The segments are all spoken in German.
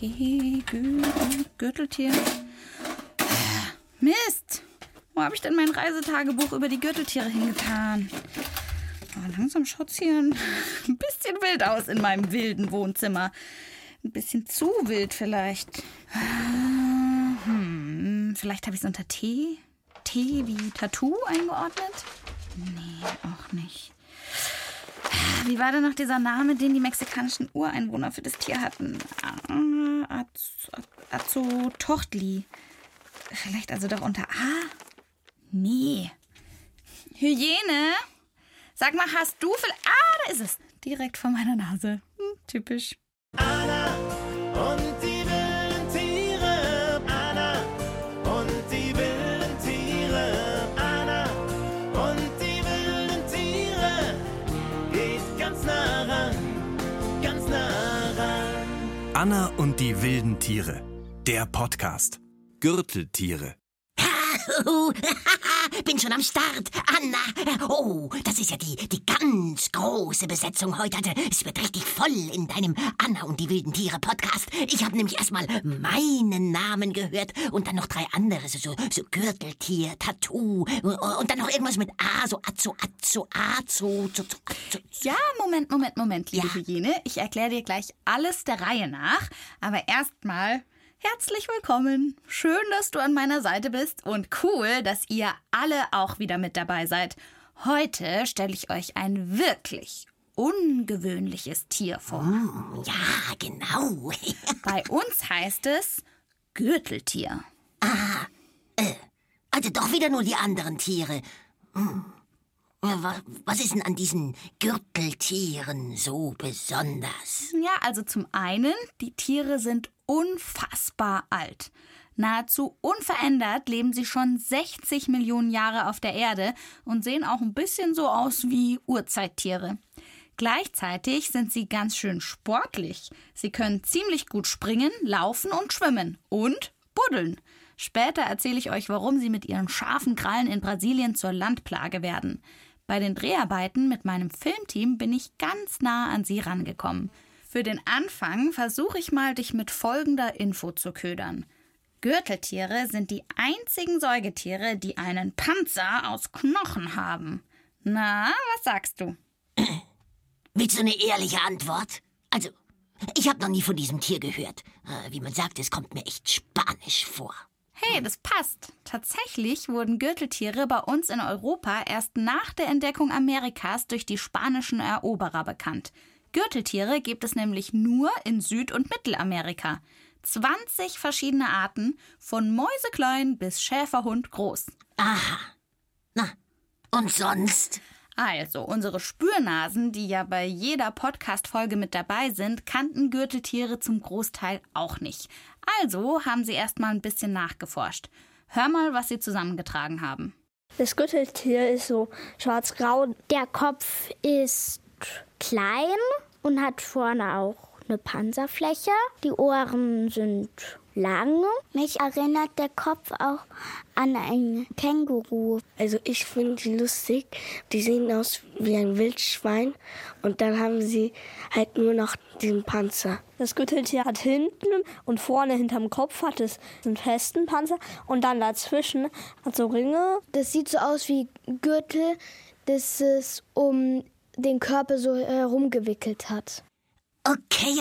Gürteltier. Mist! Wo habe ich denn mein Reisetagebuch über die Gürteltiere hingetan? Langsam schaut es hier ein bisschen wild aus in meinem wilden Wohnzimmer. Ein bisschen zu wild vielleicht. Vielleicht habe ich es unter T? T wie Tattoo eingeordnet? Nee, auch nicht. Wie war denn noch dieser Name, den die mexikanischen Ureinwohner für das Tier hatten? Azototli. Vielleicht also doch unter A? Nee. Hyäne? Sag mal, hast du vielleicht... da ist es. Direkt vor meiner Nase. Typisch. Anna und die wilden Tiere. Anna und die wilden Tiere. Anna und die wilden Tiere. Geht ganz nah ran, ganz nah ran. Anna und die wilden Tiere. Der Podcast. Gürteltiere. Bin schon am Start, Anna. Oh, das ist ja die ganz große Besetzung heute. Also, es wird richtig voll in deinem Anna und die wilden Tiere Podcast. Ich habe nämlich erstmal meinen Namen gehört und dann noch 3 andere, so Gürteltier, Tattoo und dann noch irgendwas mit A, so Azo. Ja, Moment, liebe Hyäne. Ich erkläre dir gleich alles der Reihe nach. Aber erstmal... herzlich willkommen. Schön, dass du an meiner Seite bist und cool, dass ihr alle auch wieder mit dabei seid. Heute stelle ich euch ein wirklich ungewöhnliches Tier vor. Ja, genau. Bei uns heißt es Gürteltier. Also doch wieder nur die anderen Tiere. Was ist denn an diesen Gürteltieren so besonders? Ja, also zum einen, die Tiere sind unfassbar alt. Nahezu unverändert leben sie schon 60 Millionen Jahre auf der Erde und sehen auch ein bisschen so aus wie Urzeittiere. Gleichzeitig sind sie ganz schön sportlich. Sie können ziemlich gut springen, laufen und schwimmen und buddeln. Später erzähle ich euch, warum sie mit ihren scharfen Krallen in Brasilien zur Landplage werden. Bei den Dreharbeiten mit meinem Filmteam bin ich ganz nah an sie rangekommen. Für den Anfang versuche ich mal, dich mit folgender Info zu ködern. Gürteltiere sind die einzigen Säugetiere, die einen Panzer aus Knochen haben. Na, was sagst du? Willst du eine ehrliche Antwort? Also, ich habe noch nie von diesem Tier gehört. Wie man sagt, es kommt mir echt spanisch vor. Hey, das passt. Tatsächlich wurden Gürteltiere bei uns in Europa erst nach der Entdeckung Amerikas durch die spanischen Eroberer bekannt. Gürteltiere gibt es nämlich nur in Süd- und Mittelamerika. 20 verschiedene Arten, von Mäuseklein bis Schäferhund groß. Aha. Na, und sonst? Also, unsere Spürnasen, die ja bei jeder Podcast-Folge mit dabei sind, kannten Gürteltiere zum Großteil auch nicht. Also haben sie erst mal ein bisschen nachgeforscht. Hör mal, was sie zusammengetragen haben. Das Gürteltier ist so schwarz-grau. Der Kopf ist klein und hat vorne auch eine Panzerfläche. Die Ohren sind lang. Mich erinnert der Kopf auch an ein Känguru. Also ich finde die lustig. Die sehen aus wie ein Wildschwein und dann haben sie halt nur noch den Panzer. Das Gürteltier hat hinten und vorne hinterm Kopf hat es einen festen Panzer und dann dazwischen hat so Ringe. Das sieht so aus wie Gürtel, das es um den Körper so herumgewickelt hat. Okay.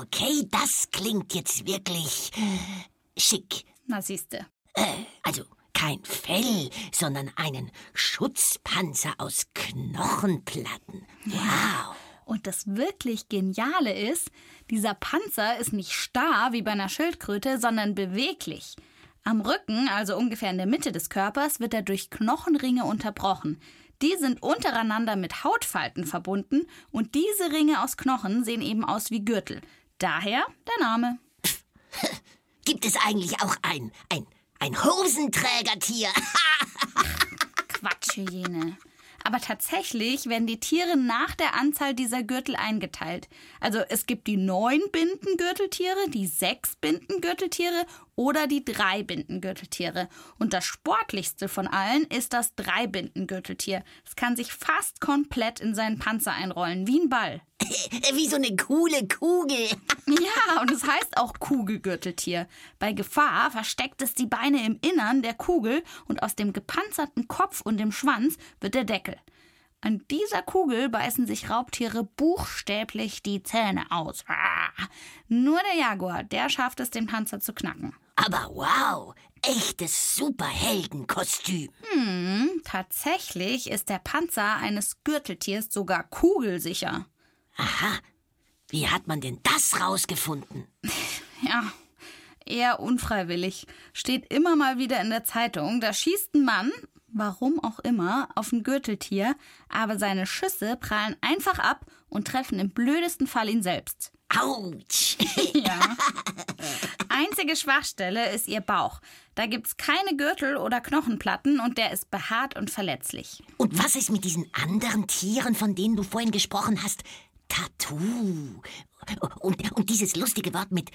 Das klingt jetzt wirklich schick. Na siehste. Also kein Fell, sondern einen Schutzpanzer aus Knochenplatten. Wow. Und das wirklich Geniale ist, dieser Panzer ist nicht starr wie bei einer Schildkröte, sondern beweglich. Am Rücken, also ungefähr in der Mitte des Körpers, wird er durch Knochenringe unterbrochen. Die sind untereinander mit Hautfalten verbunden und diese Ringe aus Knochen sehen eben aus wie Gürtel. Daher der Name. Gibt es eigentlich auch ein Hosenträgertier? Quatsch, Hyäne. Aber tatsächlich werden die Tiere nach der Anzahl dieser Gürtel eingeteilt. Also es gibt die 9 Bindengürteltiere, die 6 Bindengürteltiere oder die 3 Bindengürteltiere. Und das sportlichste von allen ist das 3 Bindengürteltier. Es kann sich fast komplett in seinen Panzer einrollen, wie ein Ball. Wie so eine coole Kugel. Ja, und es heißt auch Kugelgürteltier. Bei Gefahr versteckt es die Beine im Innern der Kugel und aus dem gepanzerten Kopf und dem Schwanz wird der Deckel. An dieser Kugel beißen sich Raubtiere buchstäblich die Zähne aus. Nur der Jaguar, der schafft es, den Panzer zu knacken. Aber wow, echtes Superheldenkostüm. Tatsächlich ist der Panzer eines Gürteltiers sogar kugelsicher. Aha, wie hat man denn das rausgefunden? Ja, eher unfreiwillig. Steht immer mal wieder in der Zeitung. Da schießt ein Mann, warum auch immer, auf ein Gürteltier, aber seine Schüsse prallen einfach ab und treffen im blödesten Fall ihn selbst. Autsch! Ja. Einzige Schwachstelle ist ihr Bauch. Da gibt's keine Gürtel oder Knochenplatten und der ist behaart und verletzlich. Und was ist mit diesen anderen Tieren, von denen du vorhin gesprochen hast? Tattoo. Und dieses lustige Wort mit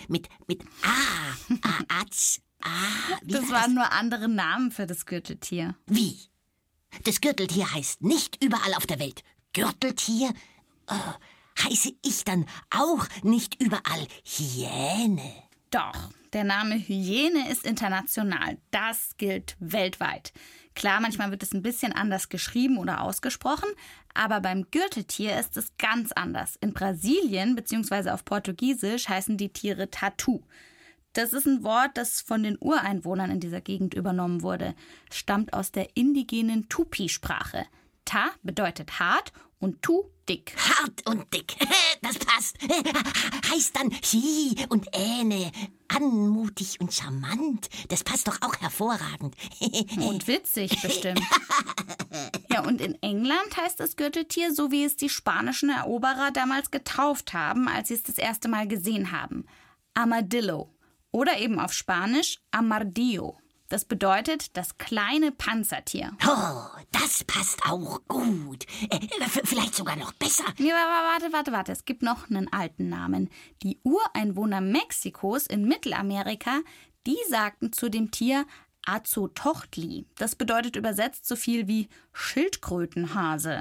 Das waren nur andere Namen für das Gürteltier. Wie? Das Gürteltier heißt nicht überall auf der Welt Gürteltier? Heiße ich dann auch nicht überall Hyäne? Doch, der Name Hyäne ist international. Das gilt weltweit. Klar, manchmal wird es ein bisschen anders geschrieben oder ausgesprochen, aber beim Gürteltier ist es ganz anders. In Brasilien bzw. auf Portugiesisch heißen die Tiere Tatu. Das ist ein Wort, das von den Ureinwohnern in dieser Gegend übernommen wurde. Stammt aus der indigenen Tupi-Sprache. Ta bedeutet hart und Tu dick. Hart und dick, das passt. Heißt dann Hi und Ähne. Anmutig und charmant. Das passt doch auch hervorragend. Und witzig bestimmt. Ja, und in England heißt das Gürteltier, so wie es die spanischen Eroberer damals getauft haben, als sie es das erste Mal gesehen haben. Armadillo. Oder eben auf Spanisch Armadillo. Das bedeutet das kleine Panzertier. Oh, das passt auch gut. Vielleicht sogar noch besser. Ja, warte. Es gibt noch einen alten Namen. Die Ureinwohner Mexikos in Mittelamerika, die sagten zu dem Tier Azotochtli. Das bedeutet übersetzt so viel wie Schildkrötenhase.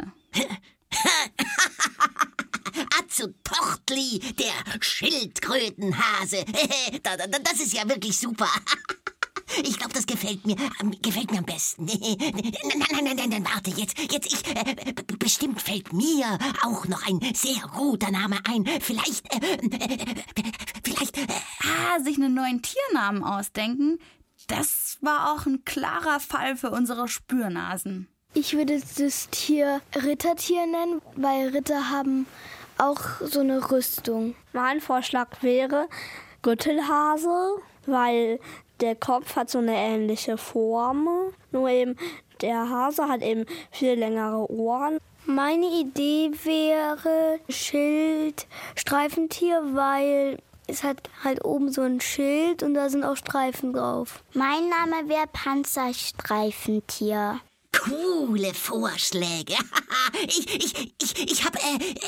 Azotochtli, der Schildkrötenhase. Das ist ja wirklich super. Ich glaube, das gefällt mir am besten. Nein, warte, jetzt, bestimmt fällt mir auch noch ein sehr guter Name ein. Vielleicht, sich einen neuen Tiernamen ausdenken, das war auch ein klarer Fall für unsere Spürnasen. Ich würde das Tier Rittertier nennen, weil Ritter haben auch so eine Rüstung. Mein Vorschlag wäre Gürtelhase, weil der Kopf hat so eine ähnliche Form. Nur eben der Hase hat eben viel längere Ohren. Meine Idee wäre Schildstreifentier, weil es hat halt oben so ein Schild und da sind auch Streifen drauf. Mein Name wäre Panzerstreifentier. Coole Vorschläge. Ich hab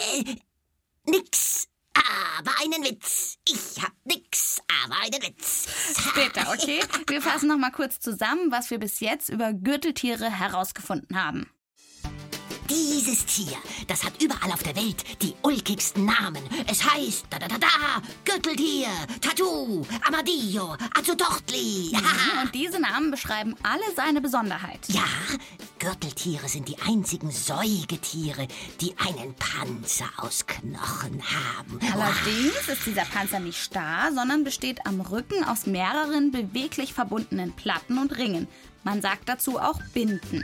nix, aber einen Witz. Ich hab nix, aber einen Witz. Später, okay? Wir fassen noch mal kurz zusammen, was wir bis jetzt über Gürteltiere herausgefunden haben. Dieses Tier, das hat überall auf der Welt die ulkigsten Namen. Es heißt Gürteltier, Tattoo, Armadillo, Azotochtli. Und diese Namen beschreiben alle seine Besonderheit. Ja, Gürteltiere sind die einzigen Säugetiere, die einen Panzer aus Knochen haben. Allerdings ist dieser Panzer nicht starr, sondern besteht am Rücken aus mehreren beweglich verbundenen Platten und Ringen. Man sagt dazu auch Binden.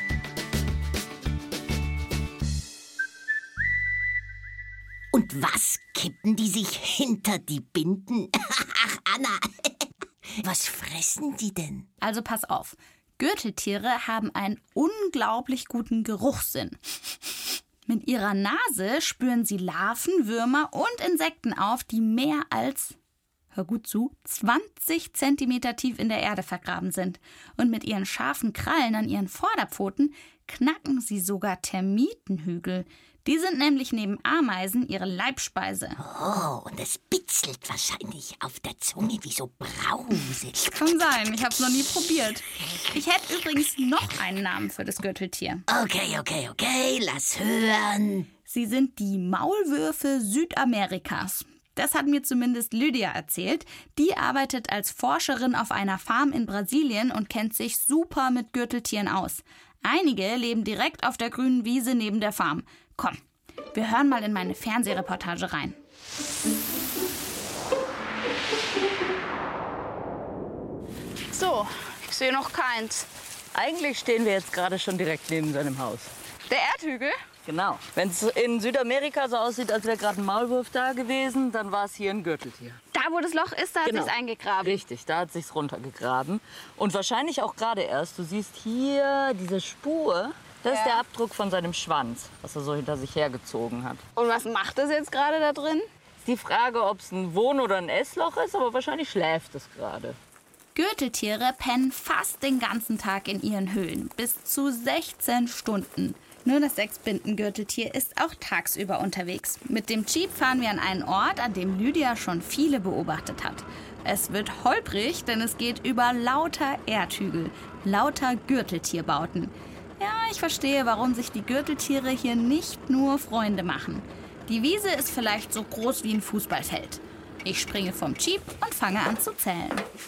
Und was kippen die sich hinter die Binden? Ach, Anna, was fressen die denn? Also pass auf, Gürteltiere haben einen unglaublich guten Geruchssinn. Mit ihrer Nase spüren sie Larven, Würmer und Insekten auf, die mehr als, hör gut zu, 20 Zentimeter tief in der Erde vergraben sind. Und mit ihren scharfen Krallen an ihren Vorderpfoten knacken sie sogar Termitenhügel. Die sind nämlich neben Ameisen ihre Leibspeise. Oh, und es bitzelt wahrscheinlich auf der Zunge wie so Brause. Kann sein, ich hab's noch nie probiert. Ich hätte übrigens noch einen Namen für das Gürteltier. Okay, lass hören. Sie sind die Maulwürfe Südamerikas. Das hat mir zumindest Lydia erzählt. Die arbeitet als Forscherin auf einer Farm in Brasilien und kennt sich super mit Gürteltieren aus. Einige leben direkt auf der grünen Wiese neben der Farm. Komm, wir hören mal in meine Fernsehreportage rein. So, ich sehe noch keins. Eigentlich stehen wir jetzt gerade schon direkt neben seinem Haus. Der Erdhügel? Genau. Wenn es in Südamerika so aussieht, als wäre gerade ein Maulwurf da gewesen, dann war es hier ein Gürteltier. Da, wo das Loch ist, da hat sich's eingegraben. Richtig, da hat sich's runtergegraben. Und wahrscheinlich auch gerade erst. Du siehst hier diese Spur. Das ist der Abdruck von seinem Schwanz, was er so hinter sich hergezogen hat. Und was macht das jetzt gerade da drin? Ist die Frage, ob es ein Wohn- oder ein Essloch ist, aber wahrscheinlich schläft es gerade. Gürteltiere pennen fast den ganzen Tag in ihren Höhlen, bis zu 16 Stunden. Nur das 6-Binden-Gürteltier ist auch tagsüber unterwegs. Mit dem Jeep fahren wir an einen Ort, an dem Lydia schon viele beobachtet hat. Es wird holprig, denn es geht über lauter Erdhügel, lauter Gürteltierbauten. Ja, ich verstehe, warum sich die Gürteltiere hier nicht nur Freunde machen. Die Wiese ist vielleicht so groß wie ein Fußballfeld. Ich springe vom Jeep und fange an zu zählen.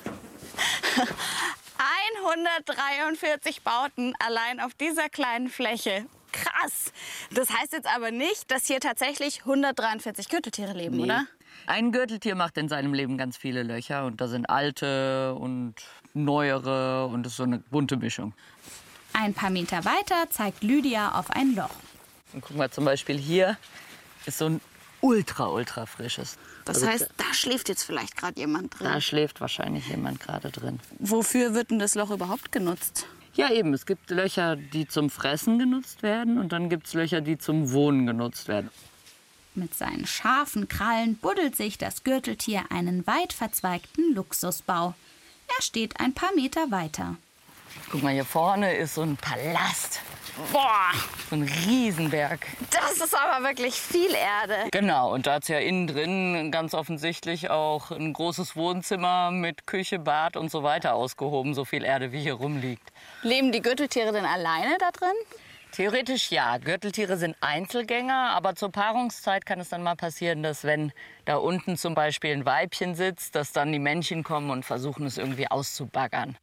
143 Bauten allein auf dieser kleinen Fläche. Krass. Das heißt jetzt aber nicht, dass hier tatsächlich 143 Gürteltiere leben, oder? Ein Gürteltier macht in seinem Leben ganz viele Löcher. Und da sind alte und neuere und das ist so eine bunte Mischung. Ein paar Meter weiter zeigt Lydia auf ein Loch. Und guck mal, zum Beispiel hier ist so ein ultra frisches. Das heißt, da schläft jetzt vielleicht gerade jemand drin. Da schläft wahrscheinlich jemand gerade drin. Wofür wird denn das Loch überhaupt genutzt? Ja, eben. Es gibt Löcher, die zum Fressen genutzt werden und dann gibt es Löcher, die zum Wohnen genutzt werden. Mit seinen scharfen Krallen buddelt sich das Gürteltier einen weit verzweigten Luxusbau. Er steht ein paar Meter weiter. Guck mal, hier vorne ist so ein Palast. Boah, So ein Riesenberg. das ist aber wirklich viel Erde. Genau, und da ist ja innen drin ganz offensichtlich auch ein großes Wohnzimmer mit Küche, Bad und so weiter ausgehoben, so viel Erde wie hier rumliegt. Leben die Gürteltiere denn alleine da drin? Theoretisch ja. Gürteltiere sind Einzelgänger, aber zur Paarungszeit kann es dann mal passieren, dass wenn da unten zum Beispiel ein Weibchen sitzt, dass dann die Männchen kommen und versuchen es irgendwie auszubaggern.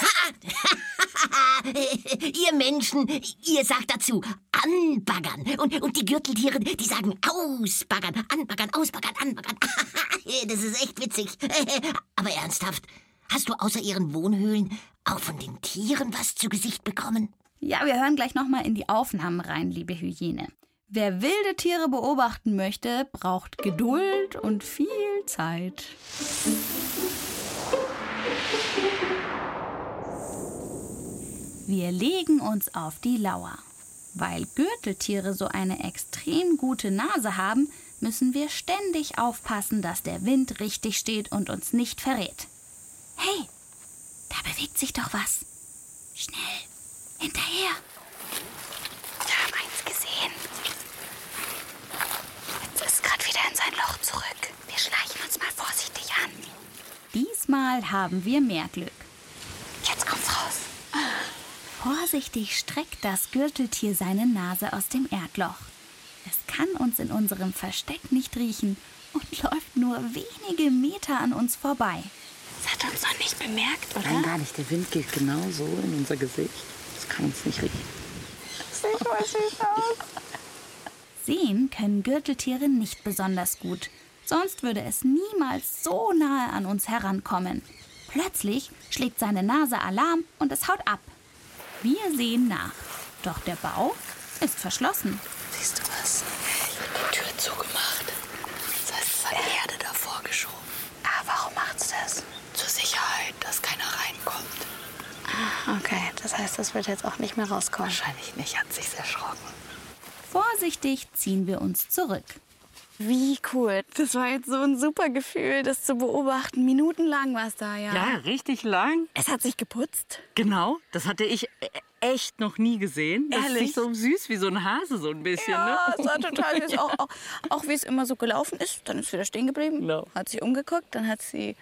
Ihr Menschen, ihr sagt dazu anbaggern. Und die Gürteltiere, die sagen ausbaggern, anbaggern, ausbaggern, anbaggern. Das ist echt witzig. Aber ernsthaft, hast du außer ihren Wohnhöhlen auch von den Tieren was zu Gesicht bekommen? Ja, wir hören gleich noch mal in die Aufnahmen rein, liebe Hyäne. Wer wilde Tiere beobachten möchte, braucht Geduld und viel Zeit. Wir legen uns auf die Lauer. Weil Gürteltiere so eine extrem gute Nase haben, müssen wir ständig aufpassen, dass der Wind richtig steht und uns nicht verrät. Hey, da bewegt sich doch was. Schnell, hinterher. Wir haben eins gesehen. Jetzt ist es gerade wieder in sein Loch zurück. Wir schleichen uns mal vorsichtig an. Diesmal haben wir mehr Glück. Jetzt kommt's raus. Vorsichtig streckt das Gürteltier seine Nase aus dem Erdloch. Es kann uns in unserem Versteck nicht riechen und läuft nur wenige Meter an uns vorbei. Es hat uns noch nicht bemerkt, oder? Nein, gar nicht. Der Wind geht genau so in unser Gesicht. Das kann uns nicht riechen. Das sieht voll süß aus. Sehen können Gürteltiere nicht besonders gut. Sonst würde es niemals so nahe an uns herankommen. Plötzlich schlägt seine Nase Alarm und es haut ab. Wir sehen nach. Doch der Bau ist verschlossen. Siehst du was? Ich habe die Tür zugemacht. Das heißt, es hat Erde davor geschoben. Ah, warum macht's das? Zur Sicherheit, dass keiner reinkommt. Ah, okay. Das heißt, das wird jetzt auch nicht mehr rauskommen. Wahrscheinlich nicht, hat sich's erschrocken. Vorsichtig ziehen wir uns zurück. Wie cool. Das war jetzt so ein super Gefühl, das zu beobachten. Minutenlang war es da, ja. Ja, richtig lang. Es hat sich geputzt. Genau, das hatte ich echt noch nie gesehen. Das Ehrlich? ist so süß wie so ein Hase, so ein bisschen. Ja, Ne? es war total süß. Auch wie es immer so gelaufen ist. Dann ist sie wieder stehen geblieben, Genau. hat sich umgeguckt, dann hat sie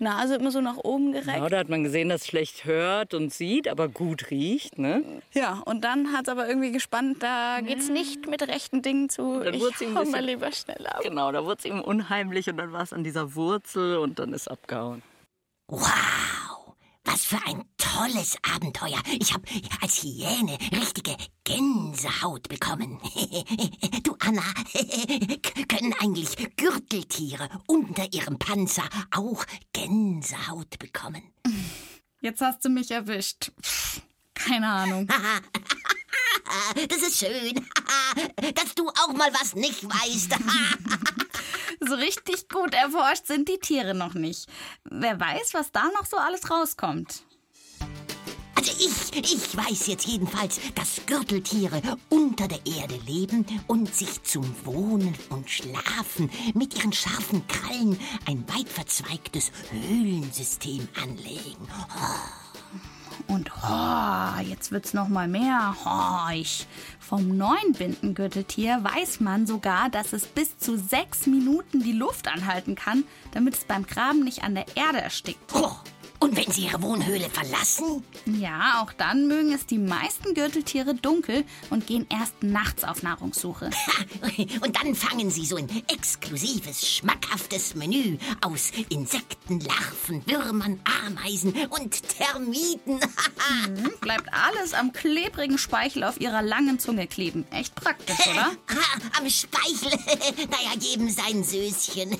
Nase immer so nach oben gereckt. Genau, da hat man gesehen, dass es schlecht hört und sieht, aber gut riecht, ne? Ja, und dann hat es aber irgendwie gespannt, da geht's nicht mit rechten Dingen zu. Dann wurde es ihm hau mal lieber schnell ab. Genau, da wurde es ihm unheimlich und dann war es an dieser Wurzel und dann ist abgehauen. Wow, was für ein tolles Abenteuer. Ich habe als Hyäne richtige Gänsehaut bekommen. Du, Anna, können eigentlich Gürteltiere unter ihrem Panzer auch Gänsehaut bekommen? Jetzt hast du mich erwischt. Keine Ahnung. Das ist schön, dass du auch mal was nicht weißt. So richtig gut erforscht sind die Tiere noch nicht. Wer weiß, was da noch so alles rauskommt. Also ich weiß jetzt jedenfalls, dass Gürteltiere unter der Erde leben und sich zum Wohnen und Schlafen mit ihren scharfen Krallen ein weit verzweigtes Höhlensystem anlegen. Und jetzt wird's noch mal mehr. Vom Neunbindengürteltier weiß man sogar, dass es bis zu 6 Minuten die Luft anhalten kann, damit es beim Graben nicht an der Erde erstickt. Und wenn sie ihre Wohnhöhle verlassen? Ja, auch dann mögen es die meisten Gürteltiere dunkel und gehen erst nachts auf Nahrungssuche. Und dann fangen sie so ein exklusives, schmackhaftes Menü aus Insekten, Larven, Würmern, Ameisen und Termiten. Bleibt alles am klebrigen Speichel auf ihrer langen Zunge kleben. Echt praktisch, oder? Am Speichel. Naja, jedem sein Söschen.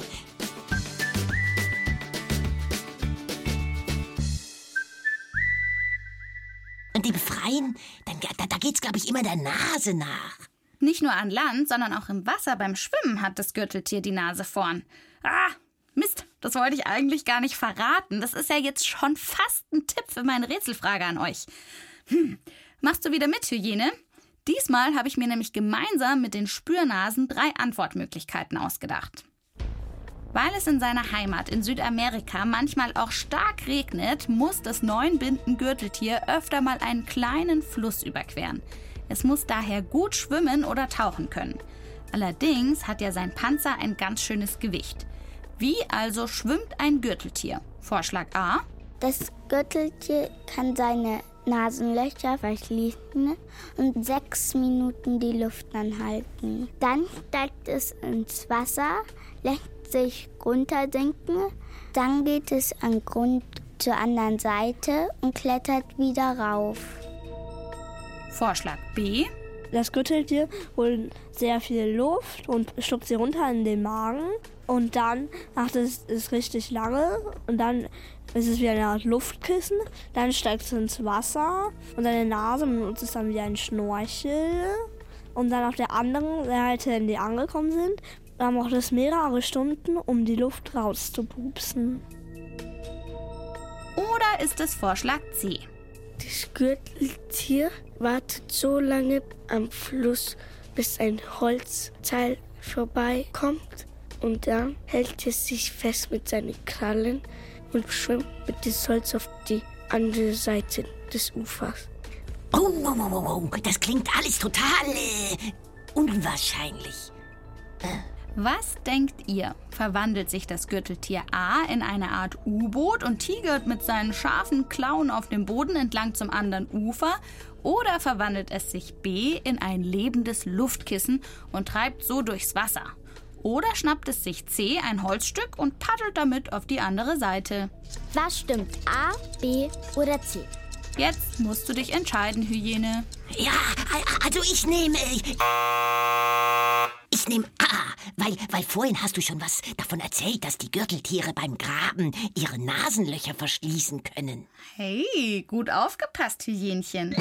Und die befreien, da geht's, glaube ich, immer der Nase nach. Nicht nur an Land, sondern auch im Wasser beim Schwimmen hat das Gürteltier die Nase vorn. Mist, das wollte ich eigentlich gar nicht verraten. Das ist ja jetzt schon fast ein Tipp für meine Rätselfrage an euch. Machst du wieder mit, Hyäne? Diesmal habe ich mir nämlich gemeinsam mit den Spürnasen 3 Antwortmöglichkeiten ausgedacht. Weil es in seiner Heimat in Südamerika manchmal auch stark regnet, muss das Neunbinden-Gürteltier öfter mal einen kleinen Fluss überqueren. Es muss daher gut schwimmen oder tauchen können. Allerdings hat ja sein Panzer ein ganz schönes Gewicht. Wie also schwimmt ein Gürteltier? Vorschlag A. Das Gürteltier kann seine Nasenlöcher verschließen und 6 Minuten die Luft anhalten. Dann steigt es ins Wasser, lässt sich runtersinken, dann geht es an Grund zur anderen Seite und klettert wieder rauf. Vorschlag B. Das Gürteltier holt sehr viel Luft und schluckt sie runter in den Magen. Und dann macht es richtig lange und dann ist es wie eine Art Luftkissen. Dann steigt es ins Wasser und seine Nase benutzt es dann wie ein Schnorchel. Und dann auf der anderen Seite, in die angekommen sind, dann braucht es mehrere Stunden, um die Luft rauszupupsen. Oder ist es Vorschlag C? Das Gürteltier wartet so lange am Fluss, bis ein Holzteil vorbeikommt. Und dann hält es sich fest mit seinen Krallen und schwimmt mit dem Holz auf die andere Seite des Ufers. Oh, das klingt alles total unwahrscheinlich. Was denkt ihr? Verwandelt sich das Gürteltier A in eine Art U-Boot und tigert mit seinen scharfen Klauen auf dem Boden entlang zum anderen Ufer? Oder verwandelt es sich B in ein lebendes Luftkissen und treibt so durchs Wasser? Oder schnappt es sich C ein Holzstück und paddelt damit auf die andere Seite? Was stimmt? A, B oder C? Jetzt musst du dich entscheiden, Hyäne. Ja, also ich nehme A, weil vorhin hast du schon was davon erzählt, dass die Gürteltiere beim Graben ihre Nasenlöcher verschließen können. Hey, gut aufgepasst, Hyänchen.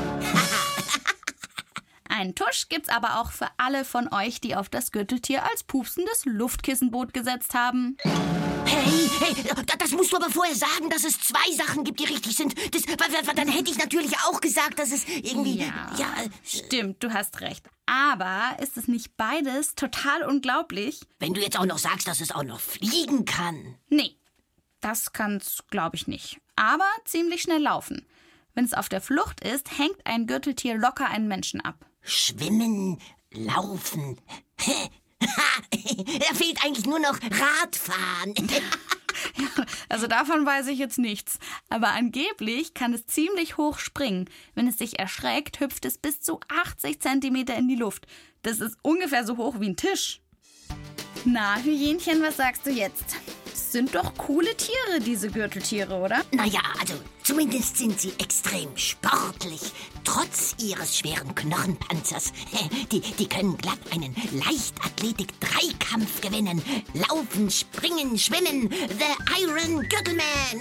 Einen Tusch gibt's aber auch für alle von euch, die auf das Gürteltier als pupsendes Luftkissenboot gesetzt haben. Hey, das musst du aber vorher sagen, dass es 2 Sachen gibt, die richtig sind. Dann hätte ich natürlich auch gesagt, dass es irgendwie... Ja, stimmt, du hast recht. Aber ist es nicht beides total unglaublich? Wenn du jetzt auch noch sagst, dass es auch noch fliegen kann. Nee, das kann's, glaube ich, nicht. Aber ziemlich schnell laufen. Wenn es auf der Flucht ist, hängt ein Gürteltier locker einen Menschen ab. Schwimmen, laufen. Da fehlt eigentlich nur noch Radfahren. Ja, also davon weiß ich jetzt nichts. Aber angeblich kann es ziemlich hoch springen. Wenn es sich erschreckt, hüpft es bis zu 80 Zentimeter in die Luft. Das ist ungefähr so hoch wie ein Tisch. Na, Hyänchen, was sagst du jetzt? Das sind doch coole Tiere, diese Gürteltiere, oder? Naja, also zumindest sind sie extrem sportlich, trotz ihres schweren Knochenpanzers. Die können glatt einen Leichtathletik-Dreikampf gewinnen. Laufen, springen, schwimmen. The Iron Gürtelman.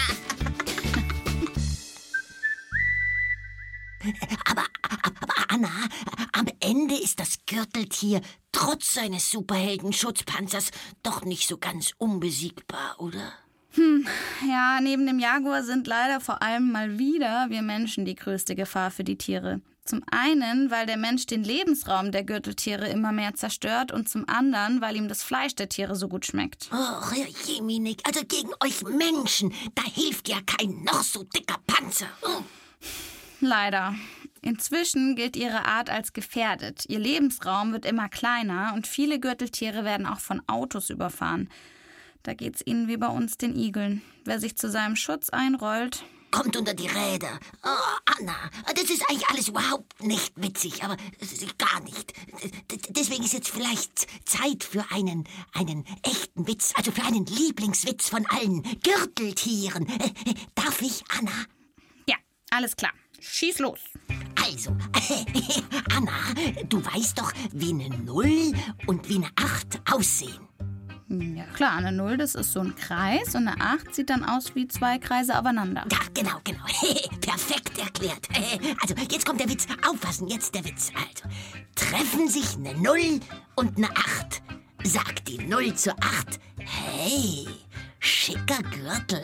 Aber Anna, am Ende ist das Gürteltier trotz seines Superhelden-Schutzpanzers doch nicht so ganz unbesiegbar, oder? Ja, neben dem Jaguar sind leider vor allem mal wieder wir Menschen die größte Gefahr für die Tiere. Zum einen, weil der Mensch den Lebensraum der Gürteltiere immer mehr zerstört und zum anderen, weil ihm das Fleisch der Tiere so gut schmeckt. Oh, Herr Jeminek, also gegen euch Menschen, da hilft ja kein noch so dicker Panzer. Oh. Leider. Inzwischen gilt ihre Art als gefährdet. Ihr Lebensraum wird immer kleiner und viele Gürteltiere werden auch von Autos überfahren. Da geht's ihnen wie bei uns, den Igeln. Wer sich zu seinem Schutz einrollt, kommt unter die Räder. Oh, Anna, das ist eigentlich alles überhaupt nicht witzig, aber gar nicht. Deswegen ist jetzt vielleicht Zeit für einen echten Witz, also für einen Lieblingswitz von allen Gürteltieren. Darf ich, Anna? Ja, alles klar. Schieß los. Also, Anna, du weißt doch, wie eine 0 und wie eine 8 aussehen. Ja klar, eine 0, das ist so ein Kreis und eine 8 sieht dann aus wie 2 Kreise aufeinander. Ja, genau. Perfekt erklärt. Also, jetzt kommt der Witz. Aufpassen, jetzt der Witz. Also, treffen sich eine 0 und eine 8. Sagt die 0 zur 8, hey, schicker Gürtel.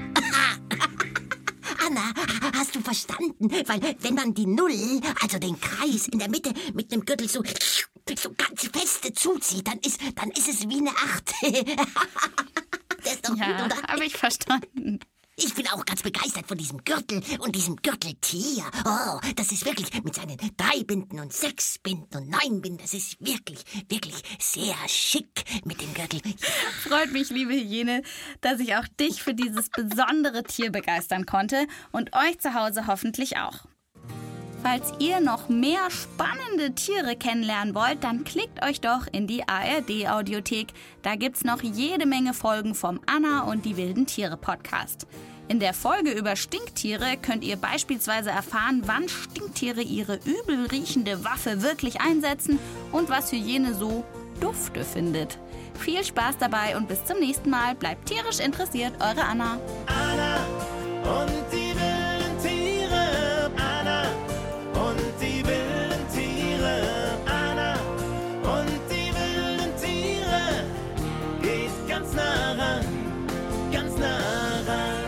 Anna, hast du verstanden? Weil wenn man die 0, also den Kreis in der Mitte mit einem Gürtel so ganz feste zuzieht, dann ist es wie eine 8. Der ist doch gut, oder? Habe ich verstanden. Ich bin auch ganz begeistert von diesem Gürtel und diesem Gürteltier. Oh, das ist wirklich mit seinen 3 Binden und 6 Binden und 9 Binden, das ist wirklich sehr schick mit dem Gürtel. Freut mich, liebe Hyäne, dass ich auch dich für dieses besondere Tier begeistern konnte und euch zu Hause hoffentlich auch. Falls ihr noch mehr spannende Tiere kennenlernen wollt, dann klickt euch doch in die ARD-Audiothek. Da gibt's noch jede Menge Folgen vom Anna und die wilden Tiere Podcast. In der Folge über Stinktiere könnt ihr beispielsweise erfahren, wann Stinktiere ihre übel riechende Waffe wirklich einsetzen und was Hyäne so dufte findet. Viel Spaß dabei und bis zum nächsten Mal. Bleibt tierisch interessiert, eure Anna. Anna und die wilden Tiere. Anna und die wilden Tiere. Anna und die wilden Tiere. Geht ganz nah ran, ganz nah ran.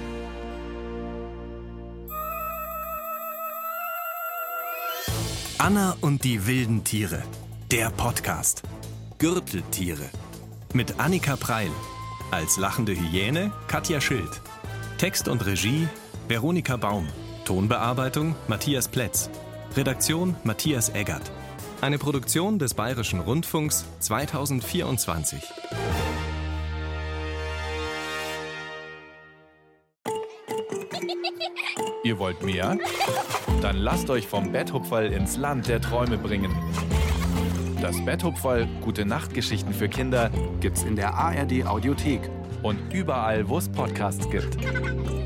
Anna und die wilden Tiere. Der Podcast. Gürteltiere. Mit Annika Preil. Als lachende Hyäne Katja Schild. Text und Regie Veronika Baum. Tonbearbeitung Matthias Plätz. Redaktion Matthias Eggert. Eine Produktion des Bayerischen Rundfunks 2024. Ihr wollt mehr? Dann lasst euch vom Betthupferl ins Land der Träume bringen. Das Betthupferl Gute Nachtgeschichten für Kinder gibt's in der ARD Audiothek und überall, wo es Podcasts gibt.